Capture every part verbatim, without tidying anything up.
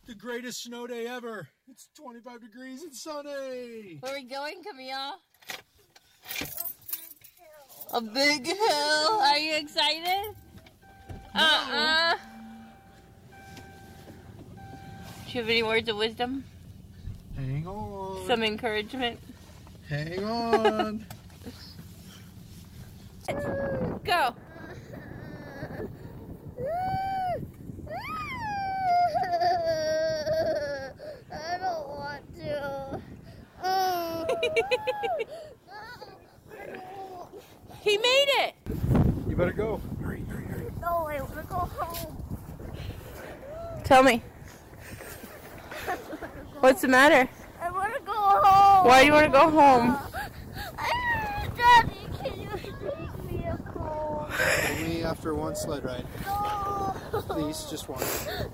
The greatest snow day ever. It's twenty-five degrees and sunny. Where are we going, Camille? A big hill. Are you excited? No. Uh-uh. Do you have any words of wisdom? Hang on. Some encouragement? Hang on. Go. I don't want to. He made it. You better go. Hurry, hurry, hurry. No, I want to go home. Tell me. What's the matter? I want to go home. Why do you want to go home? I, Daddy, can you take me home? Only after one sled ride. No. Please, just one.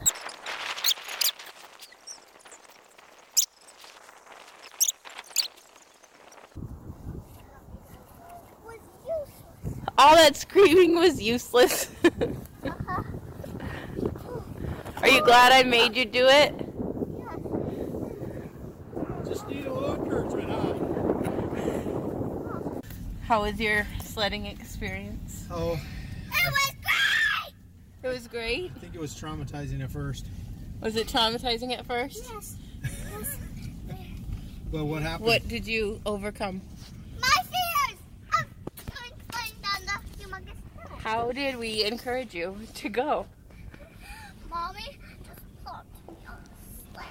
Was useless. All that screaming was useless. Uh-huh. Are you glad I made you do it? Yes. Just need a little encouragement, huh? How was your sledding experience? Oh, It was great. It was great. I think it was traumatizing at first. Was it traumatizing at first? Yes. Yes. But what happened? What did you overcome? My fears of going flying down the humongous hill. How did we encourage you to go? Mommy just plopped me on the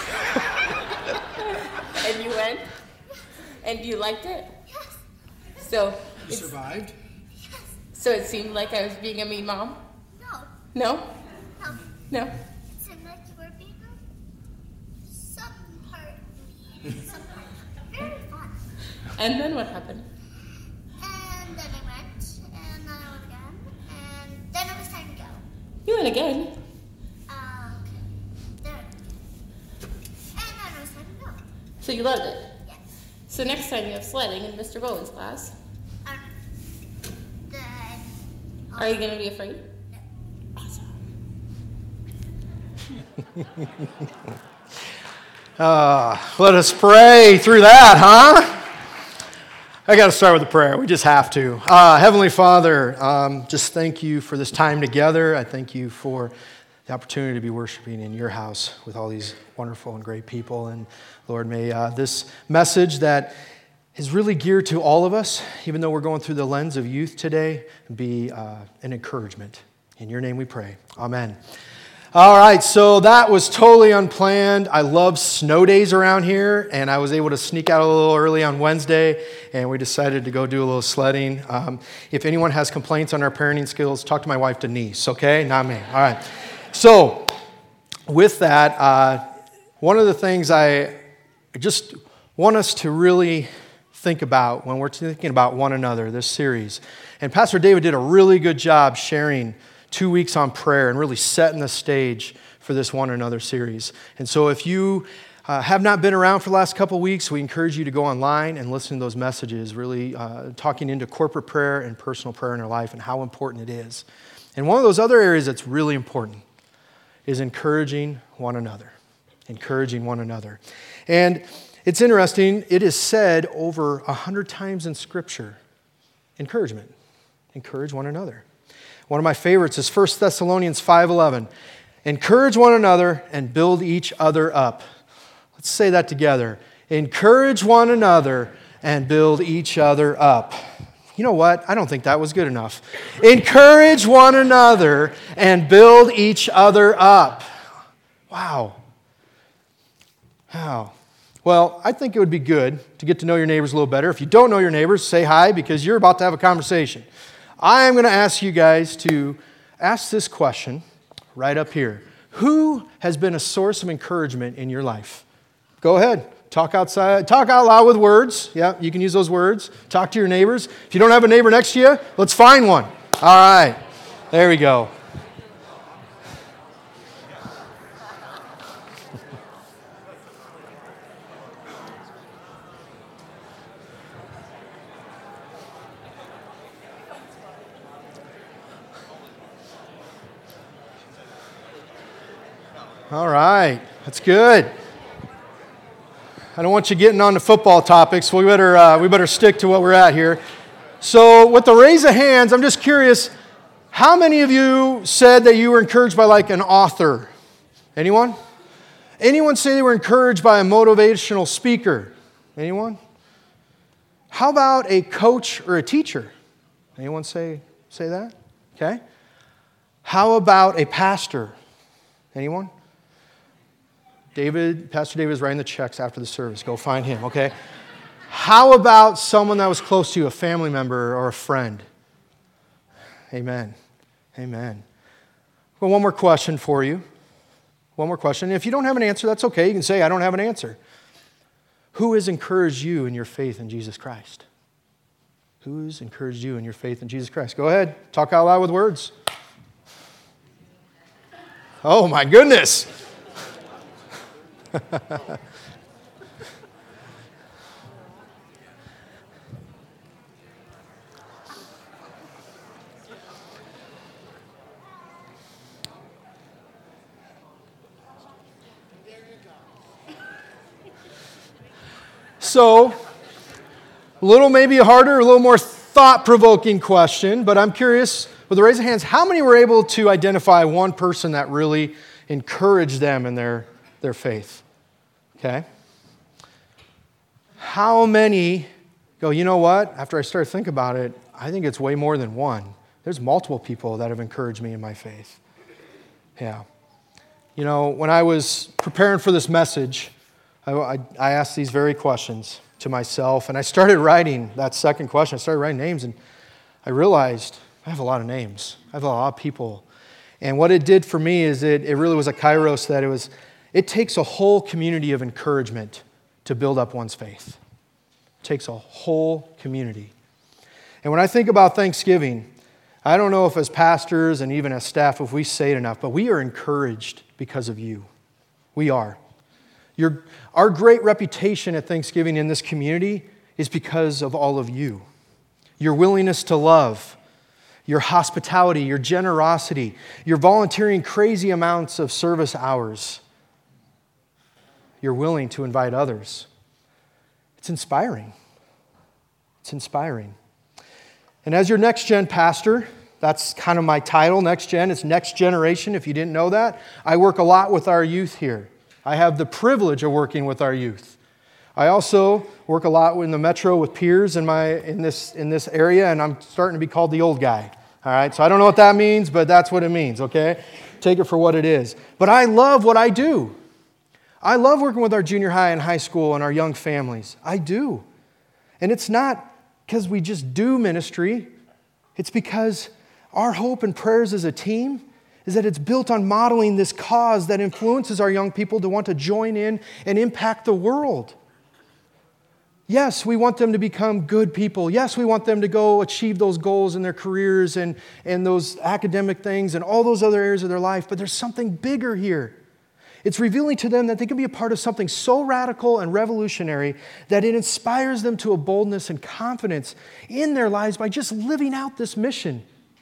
sled. And you went? And you liked it? Yes. So, You it's, survived? Yes. so it seemed like I was being a mean mom? No. No? No. No? It seemed like you were being a some part mean, some part very fun. And then what happened? And then I went, and then I went again, and then it was time to go. You went again. Uh, okay. Then, and then it was time to go. So you loved it. Yes. So next time you have sledding in Mister Bowen's class, Um, then. are you going to be afraid? No. Awesome. Uh, let us pray through that, huh? I got to start with a prayer. We just have to. Uh, Heavenly Father, um, just thank you for this time together. I thank you for the opportunity to be worshiping in your house with all these wonderful and great people. And Lord, may uh, this message that is really geared to all of us, even though we're going through the lens of youth today, be uh, an encouragement. In your name we pray. Amen. All right, so that was totally unplanned. I love snow days around here, and I was able to sneak out a little early on Wednesday, and we decided to go do a little sledding. Um, if anyone has complaints on our parenting skills, talk to my wife, Denise, okay? Not me. All right. So with that, uh, one of the things I just want us to really think about when we're thinking about one another, this series, and Pastor David did a really good job sharing two weeks on prayer and really setting the stage for this one another series. And so if you uh, have not been around for the last couple weeks, we encourage you to go online and listen to those messages, really uh, talking into corporate prayer and personal prayer in our life and how important it is. And one of those other areas that's really important is encouraging one another, encouraging one another. And it's interesting, it is said over a hundred times in Scripture, encouragement, encourage one another. One of my favorites is First Thessalonians five eleven. Encourage one another and build each other up. Let's say that together. Encourage one another and build each other up. You know what? I don't think that was good enough. Encourage one another and build each other up. Wow. Wow. Well, I think it would be good to get to know your neighbors a little better. If you don't know your neighbors, say hi because you're about to have a conversation. I am going to ask you guys to ask this question right up here. Who has been a source of encouragement in your life? Go ahead. Talk outside. Talk out loud with words. Yeah, you can use those words. Talk to your neighbors. If you don't have a neighbor next to you, let's find one. All right. There we go. All right. That's good. I don't want you getting on to football topics. We better uh, we better stick to what we're at here. So with the raise of hands, I'm just curious, how many of you said that you were encouraged by like an author? Anyone? Anyone say they were encouraged by a motivational speaker? Anyone? How about a coach or a teacher? Anyone say, say that? Okay. How about a pastor? Anyone? David, Pastor David is writing the checks after the service. Go find him, okay? How about someone that was close to you, a family member or a friend? Amen. Amen. Well, one more question for you. One more question. If you don't have an answer, that's okay. You can say, I don't have an answer. Who has encouraged you in your faith in Jesus Christ? Who has encouraged you in your faith in Jesus Christ? Go ahead. Talk out loud with words. Oh, my goodness. So, a little maybe harder, a little more thought-provoking question, but I'm curious, with the raise of hands, how many were able to identify one person that really encouraged them in their, their faith? Okay. How many go, you know what? After I started thinking about it, I think it's way more than one. There's multiple people that have encouraged me in my faith. Yeah. You know, when I was preparing for this message, I, I, I asked these very questions to myself, and I started writing that second question. I started writing names, and I realized I have a lot of names. I have a lot of people. And what it did for me is it, it really was a kairos that it was, it takes a whole community of encouragement to build up one's faith. It takes a whole community. And when I think about Thanksgiving, I don't know if as pastors and even as staff, if we say it enough, but we are encouraged because of you. We are. Your, our great reputation at Thanksgiving in this community is because of all of you. Your willingness to love, your hospitality, your generosity, your volunteering crazy amounts of service hours. You're willing to invite others. It's inspiring. It's inspiring. And as your next gen pastor, that's kind of my title, next gen. It's next generation, if you didn't know that. I work a lot with our youth here. I have the privilege of working with our youth. I also work a lot in the metro with peers in my in this in this area, and I'm starting to be called the old guy. All right, so I don't know what that means, but that's what it means, okay? Take it for what it is. But I love what I do. I love working with our junior high and high school and our young families. I do. And it's not because we just do ministry. It's because our hope and prayers as a team is that it's built on modeling this cause that influences our young people to want to join in and impact the world. Yes, we want them to become good people. Yes, we want them to go achieve those goals in their careers and, and those academic things and all those other areas of their life, but there's something bigger here. It's revealing to them that they can be a part of something so radical and revolutionary that it inspires them to a boldness and confidence in their lives by just living out this mission.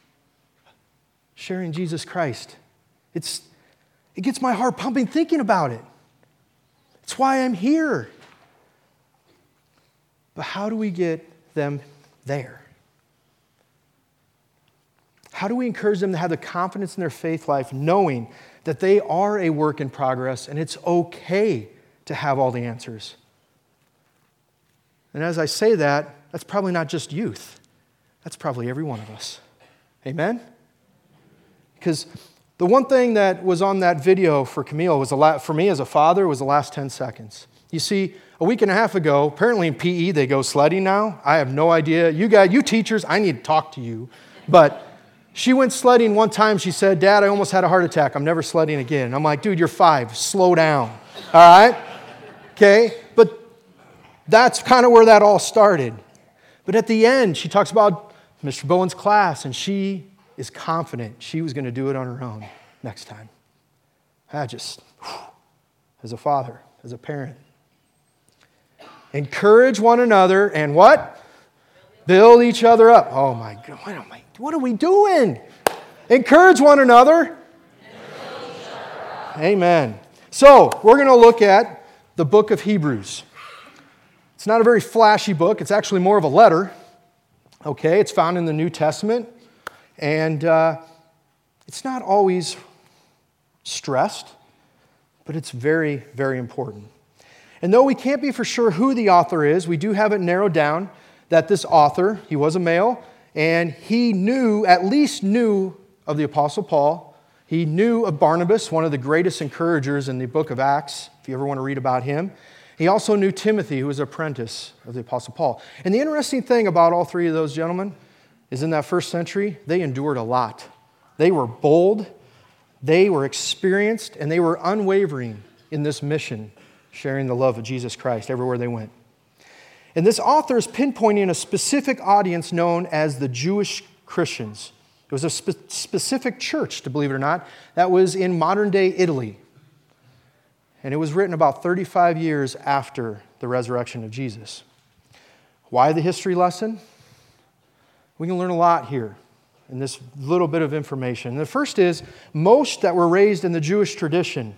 Sharing Jesus Christ. It's, it gets my heart pumping thinking about it. It's why I'm here. But how do we get them there? How do we encourage them to have the confidence in their faith life, knowing that they are a work in progress and it's okay to have all the answers? And as I say that, that's probably not just youth. That's probably every one of us. Amen? Because the one thing that was on that video for Camille was a lot, for me as a father, was the last ten seconds. You see, a week and a half ago, apparently in P E they go sledding now. I have no idea. You guys, you teachers, I need to talk to you. But she went sledding one time. She said, "Dad, I almost had a heart attack. I'm never sledding again." And I'm like, "Dude, you're five. Slow down." All right? Okay? But that's kind of where that all started. But at the end, she talks about Mister Bowen's class, and she is confident she was going to do it on her own next time. I just, whew, as a father, as a parent, encourage one another and what? Build each other up. Oh my God, what am I, what are we doing? Encourage one another. Amen. So, we're going to look at the book of Hebrews. It's not a very flashy book. It's actually more of a letter. Okay, it's found in the New Testament. And uh, it's not always stressed, but it's very, very important. And though we can't be for sure who the author is, we do have it narrowed down that this author, he was a male, and he knew, at least knew of the Apostle Paul. He knew of Barnabas, one of the greatest encouragers in the book of Acts, if you ever want to read about him. He also knew Timothy, who was an apprentice of the Apostle Paul. And the interesting thing about all three of those gentlemen is in that first century, they endured a lot. They were bold, they were experienced, and they were unwavering in this mission, sharing the love of Jesus Christ everywhere they went. And this author is pinpointing a specific audience known as the Jewish Christians. It was a spe- specific church, to believe it or not, that was in modern-day Italy. And it was written about thirty-five years after the resurrection of Jesus. Why the history lesson? We can learn a lot here in this little bit of information. The first is, most that were raised in the Jewish tradition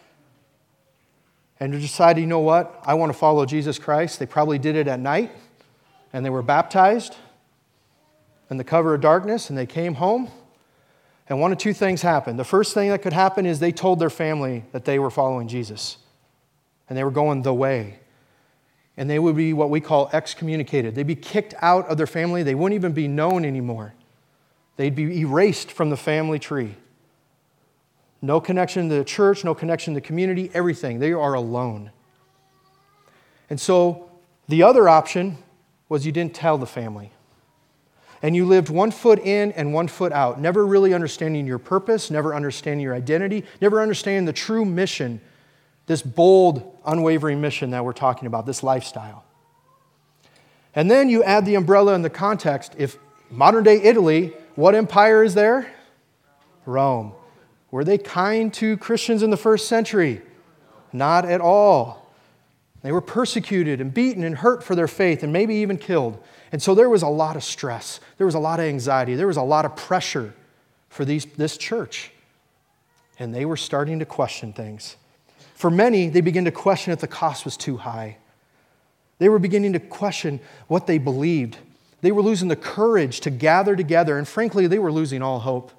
and decided, you know what, I want to follow Jesus Christ. They probably did it at night, and they were baptized in the cover of darkness, and they came home, and one of two things happened. The first thing that could happen is they told their family that they were following Jesus, and they were going the way. And they would be what we call excommunicated. They'd be kicked out of their family. They wouldn't even be known anymore. They'd be erased from the family tree. No connection to the church, no connection to the community, everything. They are alone. And so the other option was you didn't tell the family. And you lived one foot in and one foot out, never really understanding your purpose, never understanding your identity, never understanding the true mission, this bold, unwavering mission that we're talking about, this lifestyle. And then you add the umbrella in the context. If modern-day Italy, what empire is there? Rome. Were they kind to Christians in the first century? Not at all. They were persecuted and beaten and hurt for their faith and maybe even killed. And so there was a lot of stress. There was a lot of anxiety. There was a lot of pressure for these, this church. And they were starting to question things. For many, they began to question if the cost was too high. They were beginning to question what they believed. They were losing the courage to gather together. And frankly, they were losing all hope.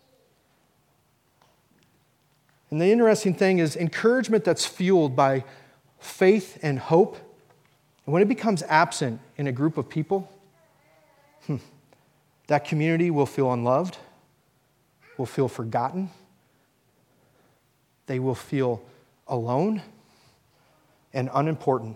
And the interesting thing is encouragement that's fueled by faith and hope, and when it becomes absent in a group of people, hmm, that community will feel unloved, will feel forgotten, they will feel alone and unimportant.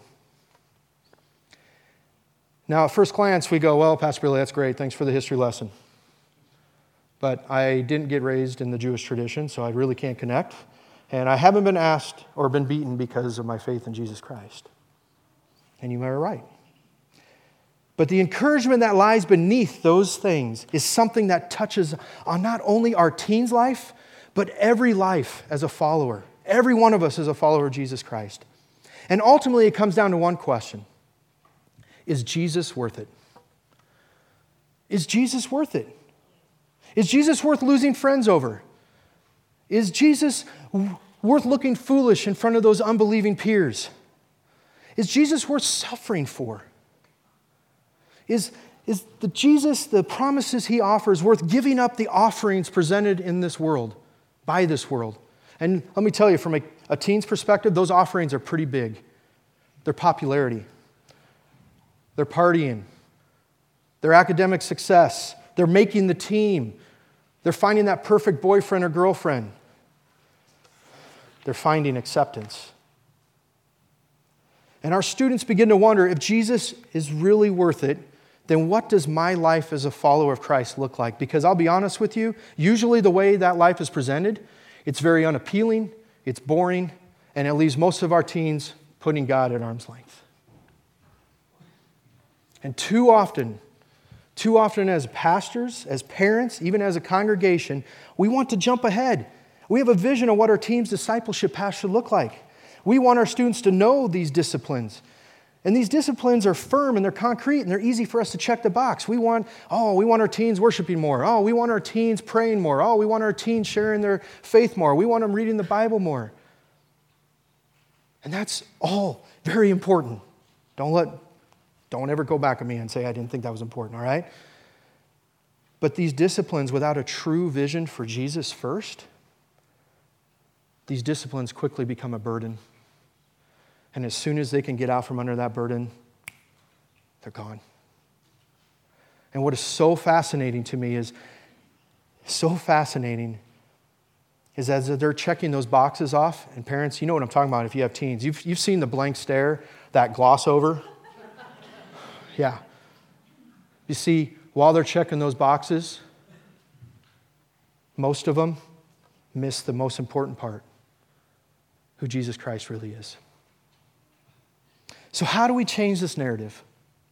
Now, at first glance, we go, well, Pastor Billy, that's great. Thanks for the history lesson. But I didn't get raised in the Jewish tradition, so I really can't connect. And I haven't been asked or been beaten because of my faith in Jesus Christ. And you are right. But the encouragement that lies beneath those things is something that touches on not only our teen's life, but every life as a follower. Every one of us is a follower of Jesus Christ. And ultimately, it comes down to one question. Is Jesus worth it? Is Jesus worth it? Is Jesus worth losing friends over? Is Jesus worth looking foolish in front of those unbelieving peers? Is Jesus worth suffering for? Is, is the Jesus, the promises he offers, worth giving up the offerings presented in this world, by this world? And let me tell you, from a, a teen's perspective, those offerings are pretty big. Their popularity, their partying, their academic success, they're making the team, they're finding that perfect boyfriend or girlfriend, they're finding acceptance. And our students begin to wonder, if Jesus is really worth it, then what does my life as a follower of Christ look like? Because I'll be honest with you, usually the way that life is presented, it's very unappealing, it's boring, and it leaves most of our teens putting God at arm's length. And too often, too often as pastors, as parents, even as a congregation, we want to jump ahead. We have a vision of what our team's discipleship path should look like. We want our students to know these disciplines. And these disciplines are firm and they're concrete and they're easy for us to check the box. We want, oh, we want our teens worshiping more. Oh, we want our teens praying more. Oh, we want our teens sharing their faith more. We want them reading the Bible more. And that's all very important. Don't let, don't ever go back at me and say I didn't think that was important, all right? But these disciplines without a true vision for Jesus first, these disciplines quickly become a burden. And as soon as they can get out from under that burden, they're gone. And what is so fascinating to me is, so fascinating, is as they're checking those boxes off, and parents, you know what I'm talking about if you have teens. You've, you've seen the blank stare, that gloss over. Yeah. You see, while they're checking those boxes, most of them miss the most important part, who Jesus Christ really is. So how do we change this narrative?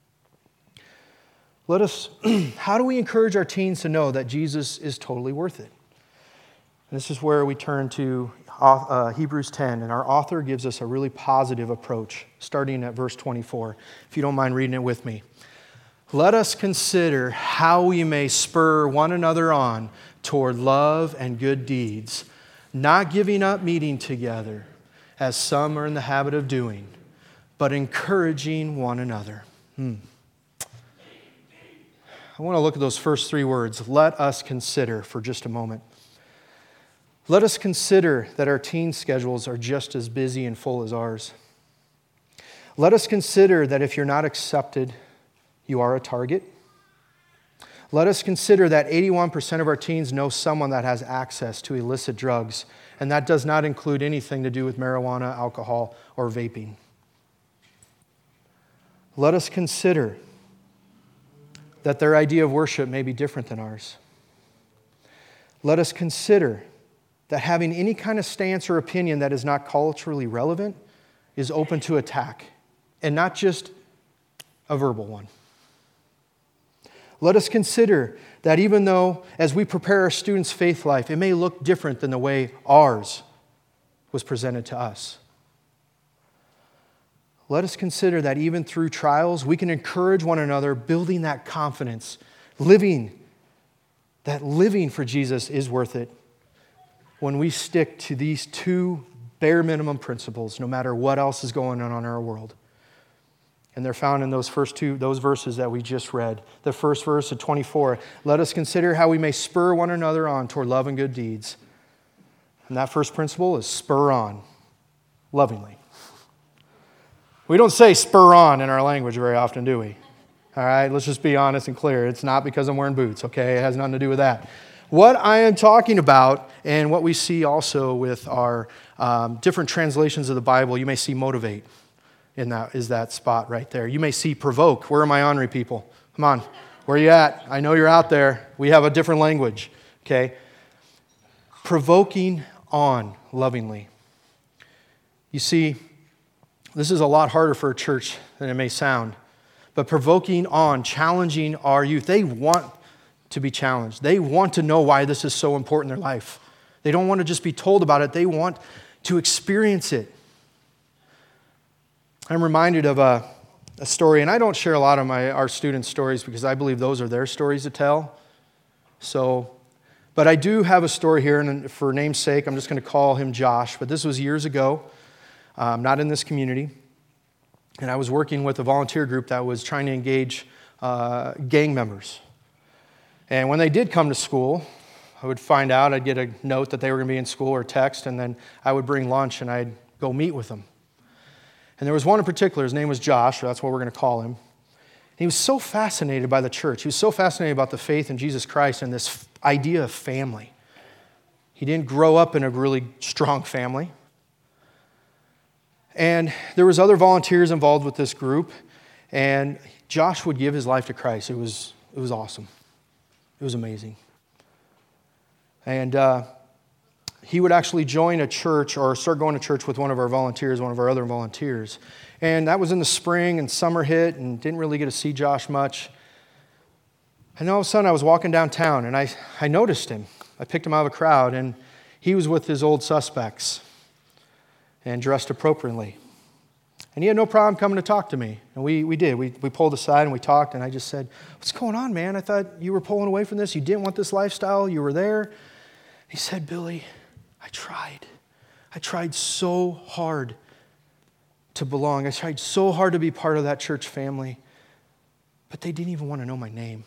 Let us, how do we encourage our teens to know that Jesus is totally worth it? And this is where we turn to uh, Hebrews ten, and our author gives us a really positive approach, starting at verse twenty-four, if you don't mind reading it with me. Let us consider how we may spur one another on toward love and good deeds, not giving up meeting together, as some are in the habit of doing, but encouraging one another. Hmm. I want to look at those first three words, let us consider, for just a moment. Let us consider that our teen schedules are just as busy and full as ours. Let us consider that if you're not accepted, you are a target. Let us consider that eighty-one percent of our teens know someone that has access to illicit drugs, and that does not include anything to do with marijuana, alcohol, or vaping. Let us consider that their idea of worship may be different than ours. Let us consider that having any kind of stance or opinion that is not culturally relevant is open to attack, and not just a verbal one. Let us consider that even though, as we prepare our students' faith life, it may look different than the way ours was presented to us. Let us consider that even through trials, we can encourage one another, building that confidence, living, that living for Jesus is worth it when we stick to these two bare minimum principles, no matter what else is going on in our world. And they're found in those first two, those verses that we just read. The first verse of twenty-four, let us consider how we may spur one another on toward love and good deeds. And that first principle is spur on, lovingly. We don't say spur on in our language very often, do we? All right, let's just be honest and clear. It's not because I'm wearing boots, okay? It has nothing to do with that. What I am talking about, and what we see also with our um, different translations of the Bible, you may see motivate in that, is that spot right there. You may see provoke. Where are my honorary people? Come on, where are you at? I know you're out there. We have a different language, okay? Provoking on lovingly. You see, this is a lot harder for a church than it may sound. But provoking on, challenging our youth. They want to be challenged. They want to know why this is so important in their life. They don't want to just be told about it. They want to experience it. I'm reminded of a, a story, and I don't share a lot of my our students' stories because I believe those are their stories to tell. So, but I do have a story here, and for name's sake, I'm just going to call him Josh. But this was years ago. Um, not in this community. And I was working with a volunteer group that was trying to engage uh, gang members. And when they did come to school, I would find out, I'd get a note that they were going to be in school or text, and then I would bring lunch and I'd go meet with them. And there was one in particular, his name was Josh, or that's what we're going to call him. He was so fascinated by the church. He was so fascinated about the faith in Jesus Christ and this idea of family. He didn't grow up in a really strong family. And there was other volunteers involved with this group, and Josh would give his life to Christ. It was it was awesome. It was amazing. And uh, he would actually join a church or start going to church with one of our volunteers, one of our other volunteers. And that was in the spring, and summer hit, and didn't really get to see Josh much. And all of a sudden, I was walking downtown, and I, I noticed him. I picked him out of a crowd, and he was with his old suspects and dressed appropriately. And he had no problem coming to talk to me. And we we did. We we pulled aside and we talked, and I just said, what's going on, man? I thought you were pulling away from this. You didn't want this lifestyle. You were there. He said, Billy, I tried. I tried so hard to belong. I tried so hard to be part of that church family, but they didn't even want to know my name.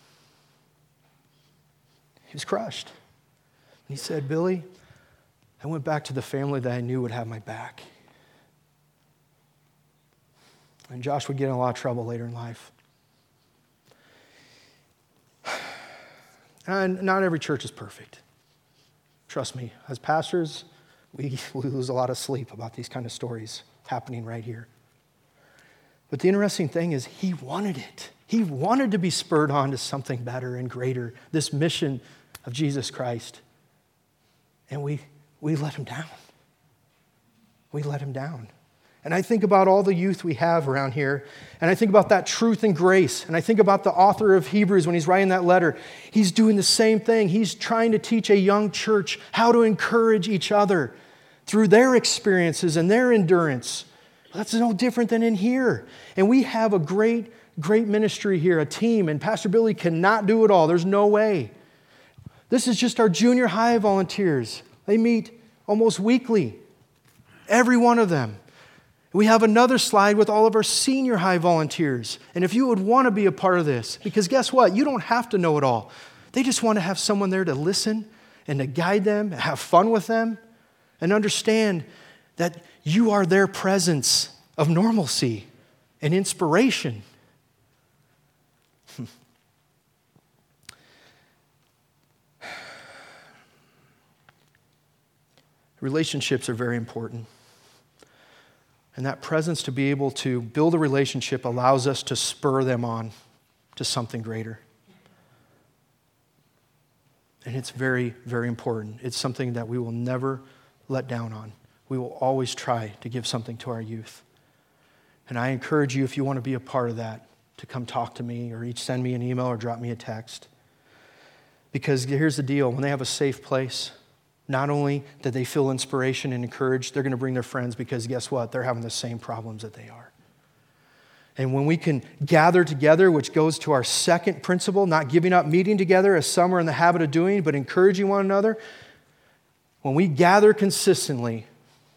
He was crushed. And he said, Billy, I went back to the family that I knew would have my back. And Josh would get in a lot of trouble later in life. And not every church is perfect. Trust me, as pastors, we, we lose a lot of sleep about these kind of stories happening right here. But the interesting thing is he wanted it. He wanted to be spurred on to something better and greater, this mission of Jesus Christ. And we, we let him down. We let him down. And I think about all the youth we have around here, and I think about that truth and grace, and I think about the author of Hebrews when he's writing that letter. He's doing the same thing. He's trying to teach a young church how to encourage each other through their experiences and their endurance. That's no different than in here. And we have a great, great ministry here, a team, and Pastor Billy cannot do it all. There's no way. This is just our junior high volunteers. They meet almost weekly, every one of them. We have another slide with all of our senior high volunteers. And if you would want to be a part of this, because guess what? You don't have to know it all. They just want to have someone there to listen and to guide them, have fun with them, and understand that you are their presence of normalcy and inspiration. Relationships are very important. And that presence to be able to build a relationship allows us to spur them on to something greater. And it's very, very important. It's something that we will never let down on. We will always try to give something to our youth. And I encourage you, if you want to be a part of that, to come talk to me or each send me an email or drop me a text. Because here's the deal. When they have a safe place, not only that they feel inspiration and encouraged, they're going to bring their friends because guess what? They're having the same problems that they are. And when we can gather together, which goes to our second principle, not giving up meeting together as some are in the habit of doing, but encouraging one another, when we gather consistently,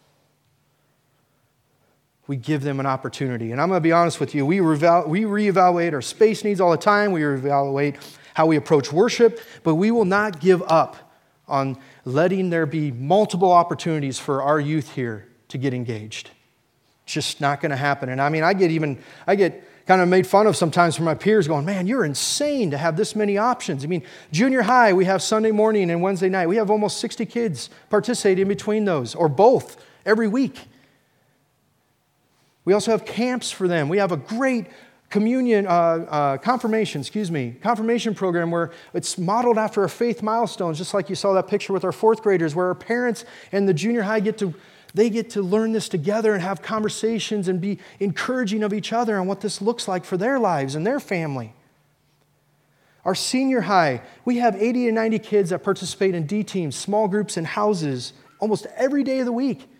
we give them an opportunity. And I'm going to be honest with you, we, reval- we reevaluate our space needs all the time. We reevaluate how we approach worship, but we will not give up on letting there be multiple opportunities for our youth here to get engaged. It's just not going to happen. And I mean, I get even, I get kind of made fun of sometimes from my peers going, man, you're insane to have this many options. I mean, junior high, we have Sunday morning and Wednesday night. We have almost sixty kids participate in between those, or both, every week. We also have camps for them. We have a great communion, uh, uh, confirmation, excuse me, confirmation program where it's modeled after our faith milestones, just like you saw that picture with our fourth graders, where our parents and the junior high get to, they get to learn this together and have conversations and be encouraging of each other on what this looks like for their lives and their family. Our senior high, we have eighty to ninety kids that participate in D teams, small groups, and houses almost every day of the week.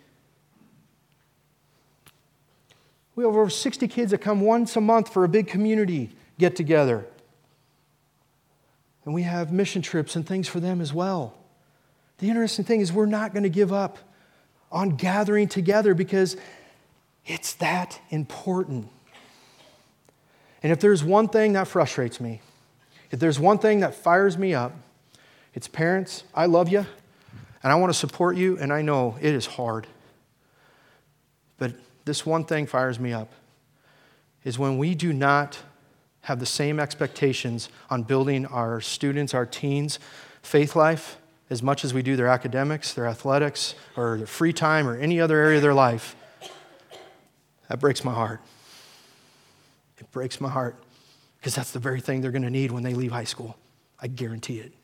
We have over sixty kids that come once a month for a big community get-together. And we have mission trips and things for them as well. The interesting thing is we're not going to give up on gathering together because it's that important. And if there's one thing that frustrates me, if there's one thing that fires me up, it's parents, I love you, and I want to support you, and I know it is hard. But this one thing fires me up, is when we do not have the same expectations on building our students, our teens' faith life as much as we do their academics, their athletics, or their free time, or any other area of their life. That breaks my heart. It breaks my heart because that's the very thing they're going to need when they leave high school. I guarantee it.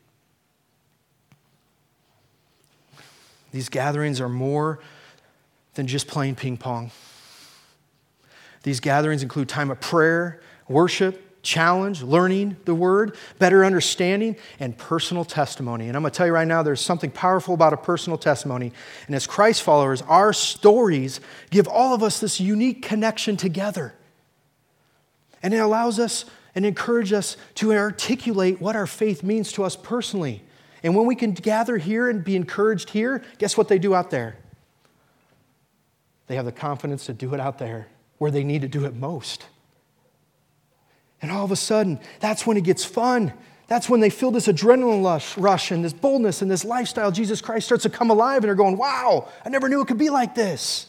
These gatherings are more than just playing ping pong. These gatherings include time of prayer, worship, challenge, learning the word, better understanding, and personal testimony. And I'm going to tell you right now, there's something powerful about a personal testimony. And as Christ followers, our stories give all of us this unique connection together. And it allows us and encourages us to articulate what our faith means to us personally. And when we can gather here and be encouraged here, guess what they do out there? They have the confidence to do it out there where they need to do it most. And all of a sudden, that's when it gets fun. That's when they feel this adrenaline rush and this boldness and this lifestyle. Jesus Christ starts to come alive and they're going, wow, I never knew it could be like this.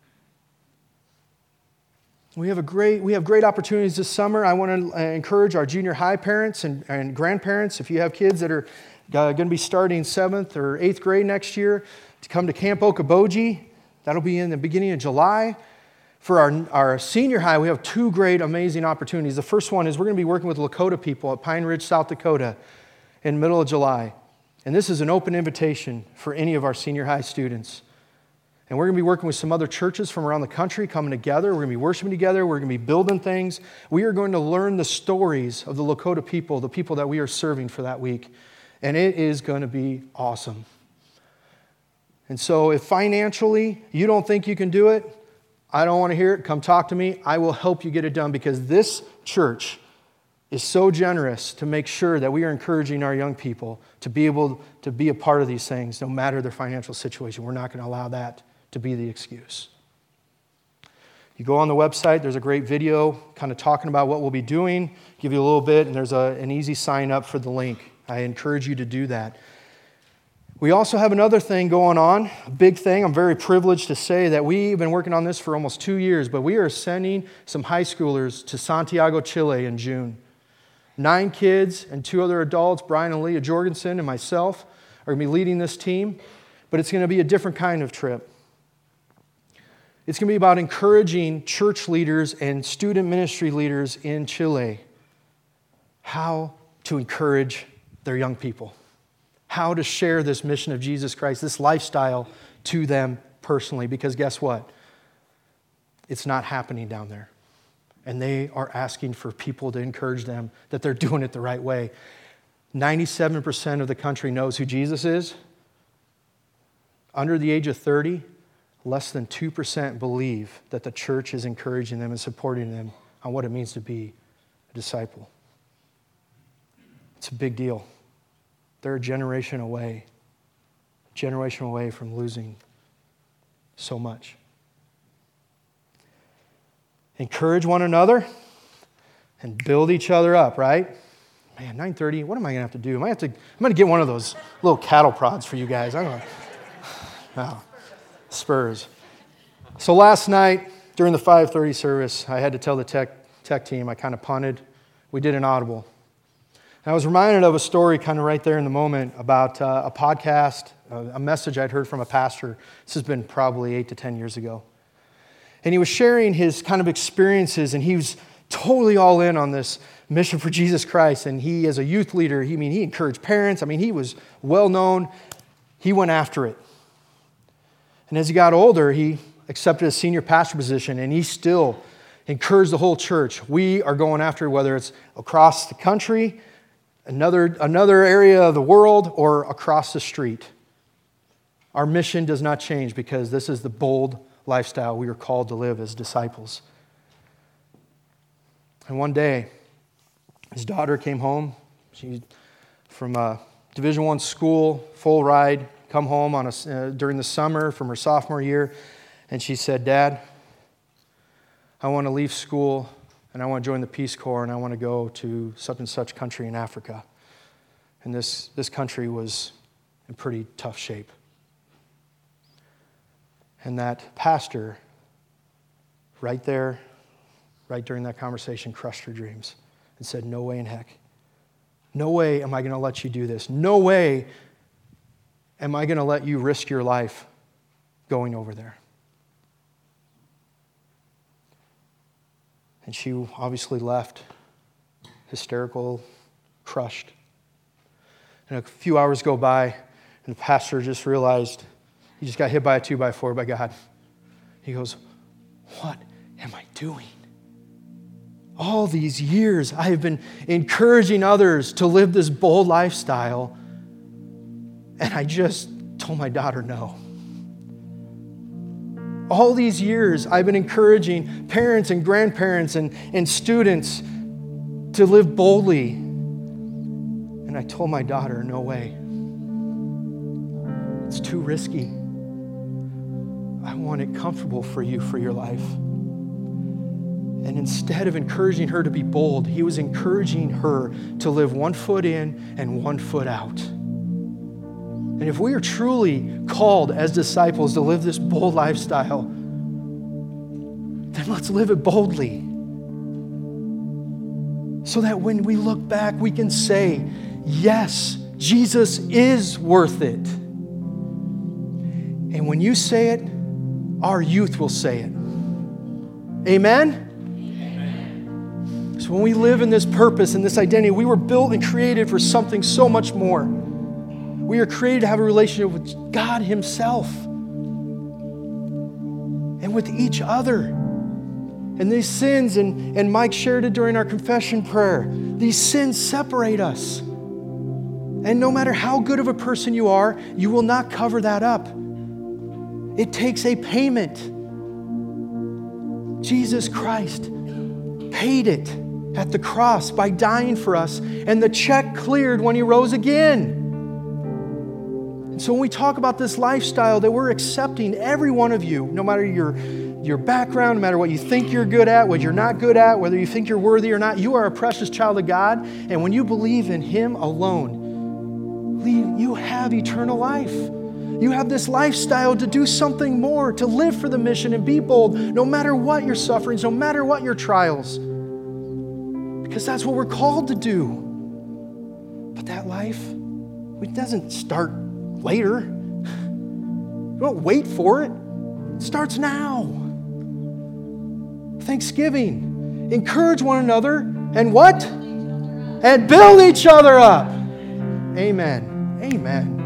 We have a great, we have great opportunities this summer. I want to encourage our junior high parents and, and grandparents, if you have kids that are uh, going to be starting seventh or eighth grade next year, to come to Camp Okoboji. That'll be in the beginning of July. For our, our senior high, we have two great, amazing opportunities. The first one is we're going to be working with Lakota people at Pine Ridge, South Dakota in the middle of July. And this is an open invitation for any of our senior high students. And we're going to be working with some other churches from around the country coming together. We're going to be worshiping together. We're going to be building things. We are going to learn the stories of the Lakota people, the people that we are serving for that week. And it is going to be awesome. And so if financially you don't think you can do it, I don't want to hear it. Come talk to me. I will help you get it done because this church is so generous to make sure that we are encouraging our young people to be able to be a part of these things no matter their financial situation. We're not going to allow that to be the excuse. You go on the website, there's a great video kind of talking about what we'll be doing, give you a little bit, and there's a, an easy sign up for the link. I encourage you to do that. We also have another thing going on, a big thing. I'm very privileged to say that we've been working on this for almost two years, but we are sending some high schoolers to Santiago, Chile in June. Nine kids and two other adults, Brian and Leah Jorgensen and myself, are going to be leading this team, but it's going to be a different kind of trip. It's going to be about encouraging church leaders and student ministry leaders in Chile how to encourage their young people. How to share this mission of Jesus Christ, this lifestyle to them personally. Because guess what? It's not happening down there. And they are asking for people to encourage them that they're doing it the right way. ninety-seven percent of the country knows who Jesus is. Under the age of thirty, less than two percent believe that the church is encouraging them and supporting them on what it means to be a disciple. It's a big deal. They're a generation away, a generation away from losing so much. Encourage one another and build each other up, right? Man, nine thirty, what am I going to have to do? I might have to, I'm going to get one of those little cattle prods for you guys. I don't know. Oh, Spurs. So last night, during the five thirty service, I had to tell the tech, tech team, I kind of punted. We did an audible. I was reminded of a story kind of right there in the moment about uh, a podcast, uh, a message I'd heard from a pastor. This has been probably eight to ten years ago. And he was sharing his kind of experiences, and he was totally all in on this mission for Jesus Christ. And he, as a youth leader, he, I mean, he encouraged parents. I mean, he was well known. He went after it. And as he got older, he accepted a senior pastor position, and he still encouraged the whole church. We are going after it, whether it's across the country, Another, another area of the world, or across the street. Our mission does not change because this is the bold lifestyle we are called to live as disciples. And one day, his daughter came home. She from a Division I school, full ride, come home on a, uh, during the summer from her sophomore year, and she said, "Dad, I want to leave school and I want to join the Peace Corps, and I want to go to such and such country in Africa." And this, this country was in pretty tough shape. And that pastor, right there, right during that conversation, crushed her dreams and said, "No way in heck. No way am I going to let you do this. No way am I going to let you risk your life going over there." And she obviously left hysterical, crushed. And a few hours go by, and the pastor just realized he just got hit by a two by four by God. He goes, "What am I doing? All these years I have been encouraging others to live this bold lifestyle, and I just told my daughter no. All these years, I've been encouraging parents and grandparents and, and students to live boldly. And I told my daughter, no way. It's too risky. I want it comfortable for you, for your life. And instead of encouraging her to be bold, he was encouraging her to live one foot in and one foot out. And if we are truly called as disciples to live this bold lifestyle, then let's live it boldly. So that when we look back, we can say, yes, Jesus is worth it. And when you say it, our youth will say it. Amen? Amen. So when we live in this purpose and this identity, we were built and created for something so much more. We are created to have a relationship with God himself and with each other. And these sins, and, and Mike shared it during our confession prayer, these sins separate us. And no matter how good of a person you are, you will not cover that up. It takes a payment. Jesus Christ paid it at the cross by dying for us, and the check cleared when he rose again. And so when we talk about this lifestyle, that we're accepting every one of you, no matter your your background, no matter what you think you're good at, what you're not good at, whether you think you're worthy or not, you are a precious child of God. And when you believe in him alone, you have eternal life. You have this lifestyle to do something more, to live for the mission and be bold, no matter what your sufferings, no matter what your trials. Because that's what we're called to do. But that life, it doesn't start later. You don't wait for it. It starts now. Thanksgiving. Encourage one another and what? And build each other up. Amen. Amen.